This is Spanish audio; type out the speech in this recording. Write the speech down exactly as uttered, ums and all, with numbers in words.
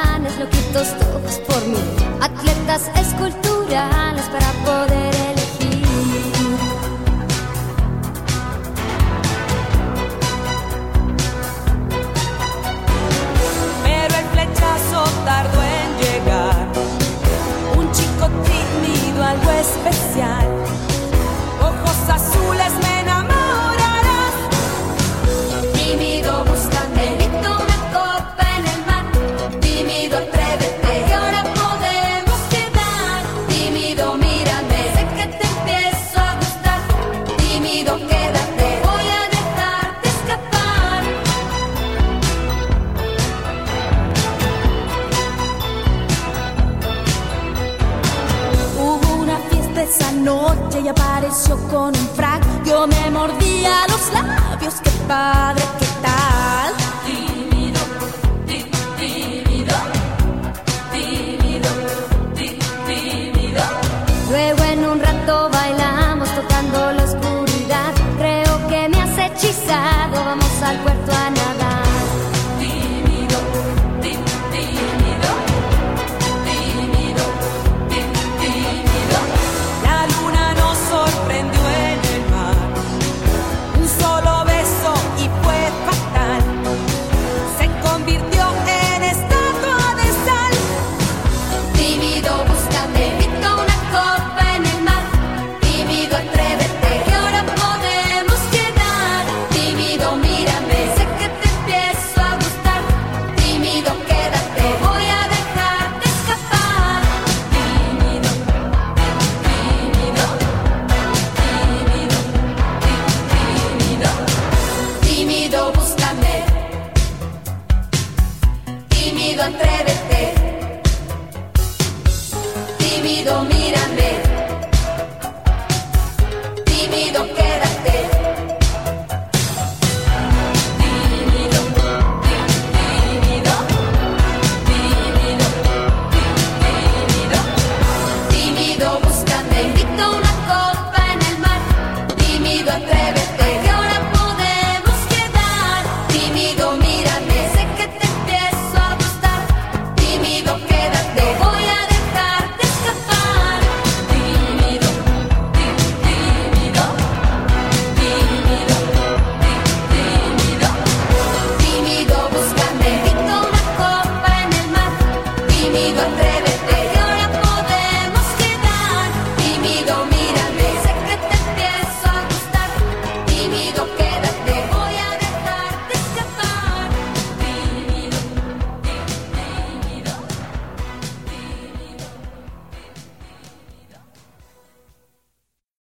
planes loquitos todos por mí, atletas esculturales para poder elegir. Pero el flechazo tardó en llegar, un chico tímido, algo especial, ojos azules me enamorarás. Tímido, búscame, evito una copa en el mar. Tímido, atrévete, que ahora podemos quedar. Tímido, mírame, sé que te empiezo a gustar. Tímido, quédate, voy a dejarte escapar. Hubo una fiesta esa noche y apareció con un frac. Yo me mordía los labios, qué padre, qué tal. Tímido, tí- tímido, tímido, tí- tímido. Luego en un rato bailamos tocando la oscuridad. Creo que me has hechizado, vamos al puerto a nadar. Tímido, tí- tímido, tímido, tí- tímido. La luna nos sorprendió en el mar, un solo beso y fue fatal, se convirtió en estatua de sal. Tímido, búscame, evito una copa en el mar. Tímido, atrévete, que ahora podemos quedar. Tímido, mírame, sé que te empiezo a gustar. Tímido, quédate, voy a dejarte escapar. Tímido, tímido, tímido, tímido. Tímido, búscame. Tímido, atrévete. Tímido, mírame.